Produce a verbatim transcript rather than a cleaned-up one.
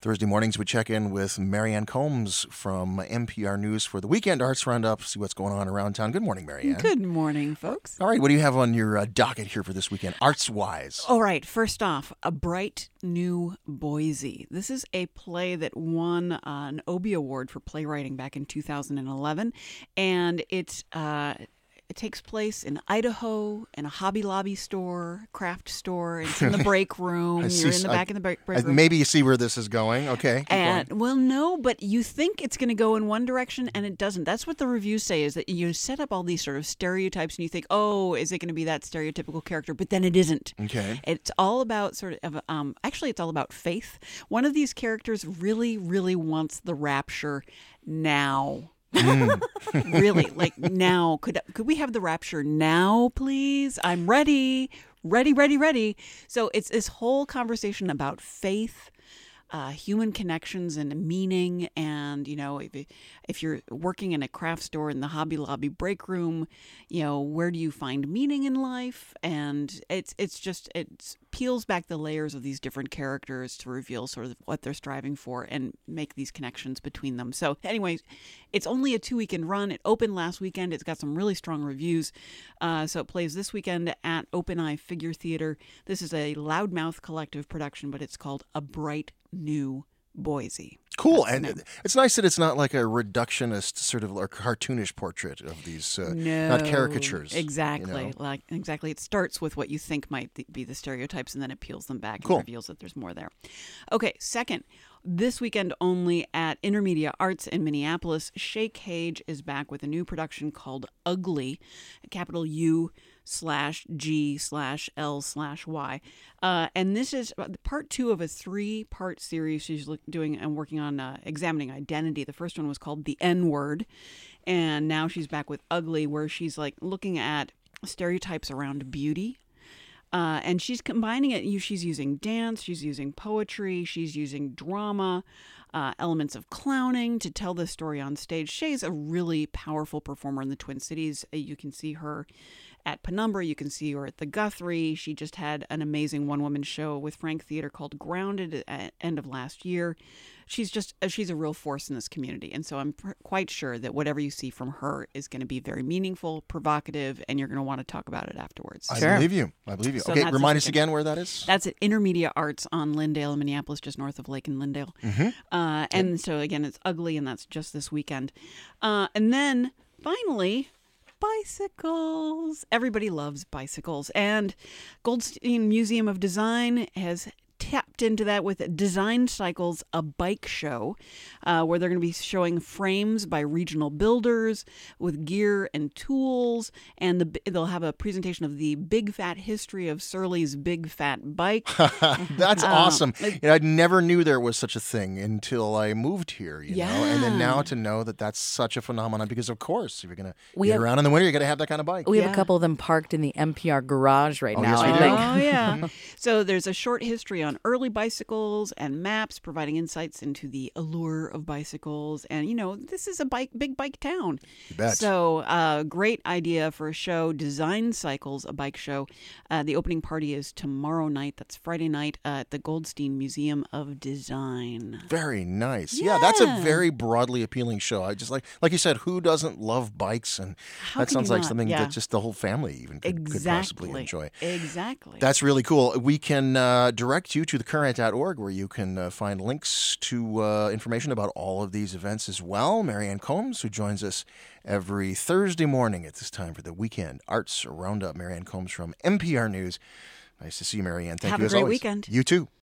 Thursday mornings, we check in with Marianne Combs from N P R News for the Weekend Arts Roundup, see what's going on around town. Good morning, Marianne. Good morning, folks. All right, what do you have on your uh, docket here for this weekend, arts-wise? All right, first off, A Bright New Boise. This is a play that won uh, an Obie Award for playwriting back in two thousand eleven, and it's... Uh, It takes place in Idaho, in a Hobby Lobby store, craft store. It's in the break room. You're see, in the back I, of the break, break I, room. Maybe you see where this is going. Okay. keep And going. well, no, but you think it's going to go in one direction, and it doesn't. That's what the reviews say, is that you set up all these sort of stereotypes, and you think, oh, is it going to be that stereotypical character? But then it isn't. Okay. It's all about sort of, um, actually, it's all about faith. One of these characters really, really wants the rapture now. Mm. Really, like now. Could could we have the rapture now, please? I'm ready, ready, ready, ready. So it's this whole conversation about faith, uh, human connections and meaning. And, you know, if, if you're working in a craft store in the Hobby Lobby break room, you know, where do you find meaning in life? And it's it's just, it peels back the layers of these different characters to reveal sort of what they're striving for and make these connections between them. So anyways, it's only a two-weekend run. It opened last weekend. It's got some really strong reviews. Uh, so it plays this weekend at Open Eye Figure Theater. This is a Loudmouth Collective production, but it's called A Bright New Boise. Cool. That's the And name. it's nice that it's not like a reductionist sort of or cartoonish portrait of these, uh, No, not caricatures. Exactly. you know? Like exactly. It starts with what you think might th- be the stereotypes, and then it peels them back Cool. and reveals that there's more there. Okay, second, this weekend only at Intermedia Arts in Minneapolis, Shay Cage is back with a new production called Ugly, capital U slash G slash L slash Y. Uh, and this is part two of a three-part series she's look, doing and working on uh, examining identity. The first one was called The N-Word, and now she's back with Ugly, where she's like looking at stereotypes around beauty. Uh, and she's combining it. She's using dance, she's using poetry, she's using drama, uh, elements of clowning to tell the story on stage. Shay's a really powerful performer in the Twin Cities. Uh, You can see her at Penumbra. You can see her at the Guthrie. She just had an amazing one-woman show with Frank Theater called Grounded at end of last year. She's just, uh, she's a real force in this community. And so I'm pr- quite sure that whatever you see from her is going to be very meaningful, provocative, and you're going to want to talk about it afterwards. I Sure. believe you. I believe you. So okay, that's remind this us again where that is. That's at Intermedia Arts on Lindale in Minneapolis, just north of Lake and Lindale. Mm-hmm. Uh, and so, again, it's Ugly, and that's just this weekend. Uh, and then, finally, bicycles. Everybody loves bicycles. And Goldstein Museum of Design has tapped into that with Design Cycles, a bike show, uh, where they're going to be showing frames by regional builders with gear and tools, and the, they'll have a presentation of the big fat history of Surly's big fat bike. That's Uh, awesome. You know, I never knew there was such a thing until I moved here, you know, and then Yeah. now to know that that's such a phenomenon, because of course, if you're going to We get have- around in the winter, you got to have that kind of bike. We have Yeah. a couple of them parked in the N P R garage right Oh, now, yes, we I do. think. Oh, yeah. So there's a short history on early bicycles and maps providing insights into the allure of bicycles. And, you know, this is a bike, big bike town. You bet. So uh, great idea for a show, Design Cycles, a bike show. Uh, the opening party is tomorrow night. That's Friday night uh, at the Goldstein Museum of Design. Very nice. Yeah. that's a Yeah. very broadly appealing show. I just like, like you said, who doesn't love bikes? And How that could sounds you like not? something Yeah. that just the whole family even could, could possibly Exactly. enjoy. Exactly. That's really cool. We can uh, direct you to the current dot org, where you can uh, find links to uh, information about all of these events as well. Marianne Combs, who joins us every Thursday morning at this time for the Weekend Arts Roundup. Marianne Combs from N P R News. Nice to see you, Marianne. Thank Have you a as great always. weekend. You too.